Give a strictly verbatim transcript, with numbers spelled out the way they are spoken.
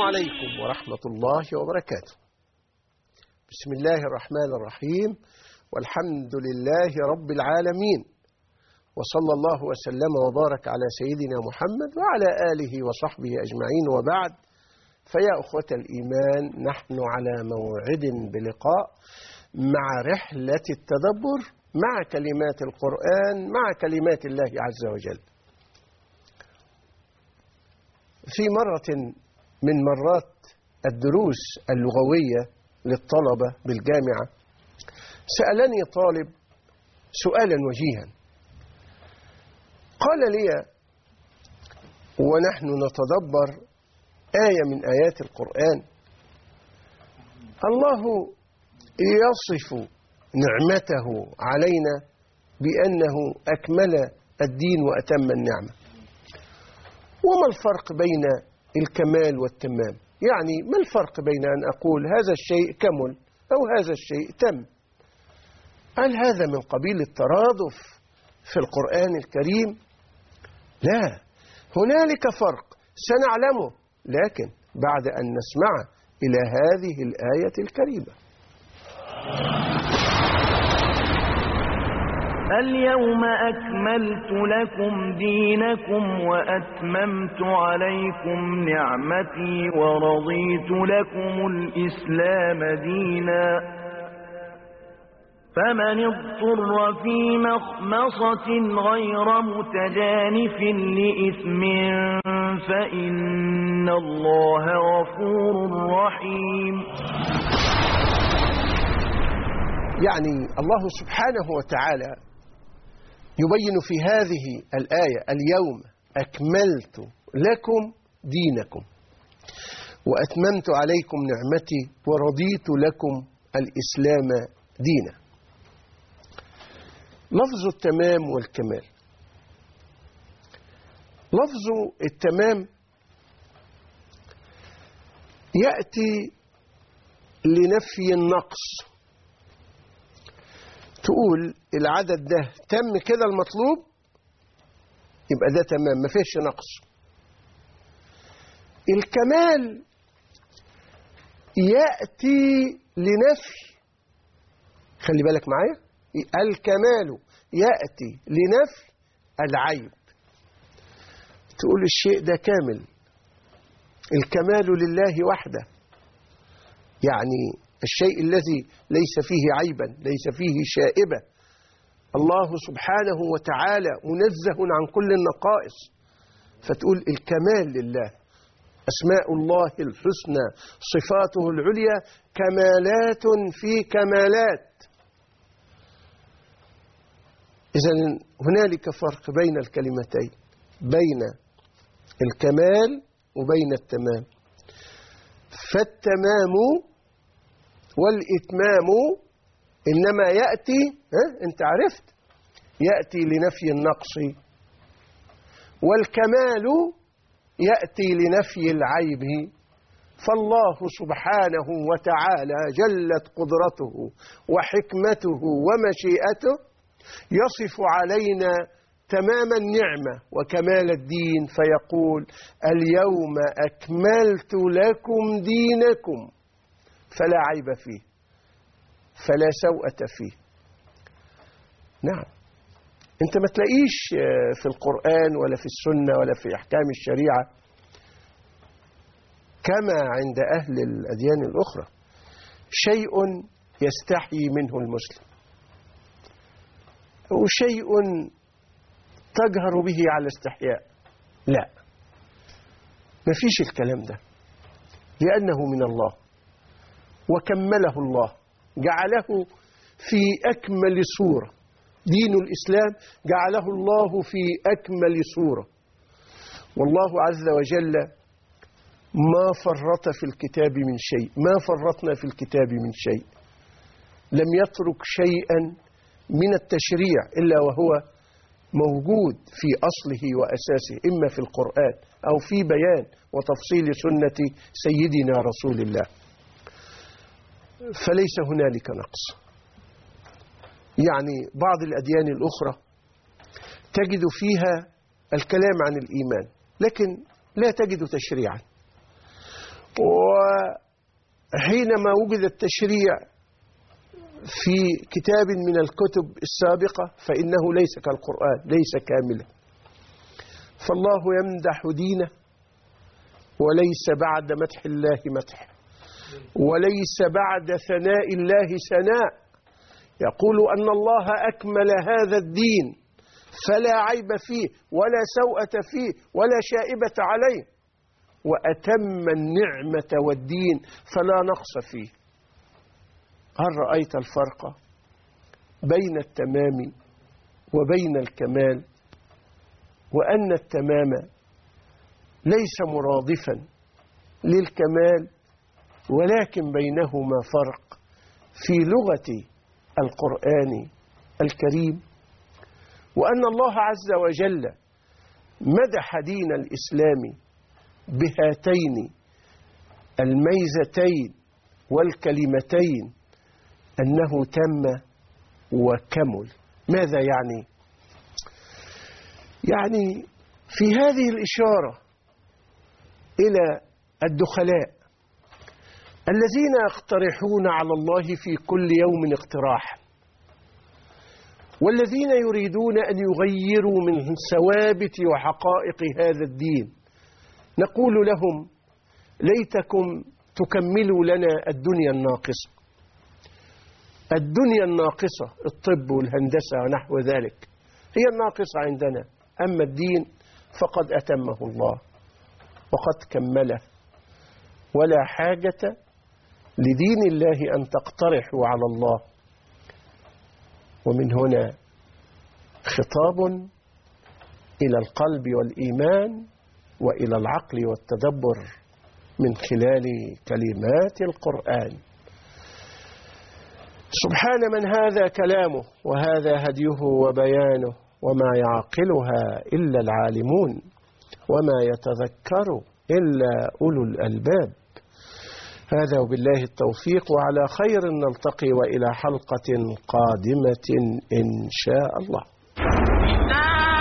عليكم ورحمة الله وبركاته. بسم الله الرحمن الرحيم، والحمد لله رب العالمين، وصلى الله وسلم وبارك على سيدنا محمد وعلى آله وصحبه أجمعين، وبعد. فيا أخوة الإيمان، نحن على موعد بلقاء مع رحلة التدبر مع كلمات القرآن، مع كلمات الله عز وجل. في مرة من مرات الدروس اللغوية للطلبة بالجامعة، سألني طالب سؤالا وجيها، قال لي: ونحن نتدبر آية من آيات القرآن، الله يصف نعمته علينا بأنه أكمل الدين وأتم النعمة، وما الفرق بين الكمال والتمام؟ يعني ما الفرق بين أن أقول هذا الشيء كمل أو هذا الشيء تم؟ هل هذا من قبيل الترادف في القرآن الكريم؟ لا، هنالك فرق سنعلمه، لكن بعد أن نسمع إلى هذه الآية الكريمة. اليوم أكملت لكم دينكم وأتممت عليكم نعمتي ورضيت لكم الإسلام دينا، فمن اضطر في مخمصة غير متجانف لإثم فإن الله غفور رحيم. يعني الله سبحانه وتعالى يبين في هذه الآية: اليوم أكملت لكم دينكم وأتممت عليكم نعمتي ورضيت لكم الإسلام دينا. لفظ التمام والكمال. لفظ التمام يأتي لنفي النقص، تقول العدد ده تم كده المطلوب، يبقى ده تمام ما فيش نقص. الكمال يأتي لنفي، خلي بالك معايا، الكمال يأتي لنفي العيب، تقول الشيء ده كامل. الكمال لله وحده، يعني الشيء الذي ليس فيه عيبا، ليس فيه شائبة. الله سبحانه وتعالى منزه عن كل النقائص، فتقول الكمال لله. أسماء الله الحسنى صفاته العليا كمالات في كمالات. إذن هنالك فرق بين الكلمتين، بين الكمال وبين التمام. فالتمام والإتمام إنما يأتي، ها أنت عرفت، يأتي لنفي النقص، والكمال يأتي لنفي العيب. فالله سبحانه وتعالى جلت قدرته وحكمته ومشيئته يصف علينا تمام النعمة وكمال الدين، فيقول: اليوم أكملت لكم دينكم، فلا عيب فيه، فلا سوءة فيه. نعم، انت ما تلاقيش في القرآن ولا في السنة ولا في أحكام الشريعة كما عند أهل الأديان الأخرى شيء يستحيي منه المسلم، وشيء تجهر به على استحياء. لا، ما فيش الكلام ده، لأنه من الله وكمله الله، جعله في أكمل صورة. دين الإسلام جعله الله في أكمل صورة، والله عز وجل ما فرط في الكتاب من شيء، ما فرطنا في الكتاب من شيء. لم يترك شيئا من التشريع إلا وهو موجود في أصله وأساسه، إما في القرآن أو في بيان وتفصيل سنة سيدنا رسول الله. فليس هنالك نقص. يعني بعض الأديان الأخرى تجد فيها الكلام عن الإيمان، لكن لا تجد تشريعا، وحينما وجد التشريع في كتاب من الكتب السابقة فإنه ليس كالقرآن، ليس كاملا. فالله يمدح دينه، وليس بعد مدح الله مدح، وليس بعد ثناء الله ثناء. يقول أن الله أكمل هذا الدين فلا عيب فيه ولا سوءة فيه ولا شائبة عليه، وأتم النعمة والدين فلا نقص فيه. هل رأيت الفرق بين التمام وبين الكمال؟ وأن التمام ليس مرادفا للكمال، ولكن بينهما فرق في لغة القرآن الكريم. وأن الله عز وجل مدح دين الإسلام بهاتين الميزتين والكلمتين أنه تم وكمل. ماذا يعني؟ يعني في هذه الإشارة إلى الدخلاء الذين يقترحون على الله في كل يوم اقتراحا، والذين يريدون أن يغيروا من ثوابت وحقائق هذا الدين. نقول لهم ليتكم تكملوا لنا الدنيا الناقصة. الدنيا الناقصة الطب والهندسة ونحو ذلك هي الناقصة عندنا، أما الدين فقد أتمه الله وقد كمله، ولا حاجة لدين الله أن تقترحوا على الله. ومن هنا خطاب إلى القلب والإيمان وإلى العقل والتدبر من خلال كلمات القرآن. سبحان من هذا كلامه وهذا هديه وبيانه، وما يعقلها إلا العالمون وما يتذكر إلا أولو الألباب. هذا وبالله التوفيق، وعلى خير نلتقي، وإلى حلقة قادمة إن شاء الله.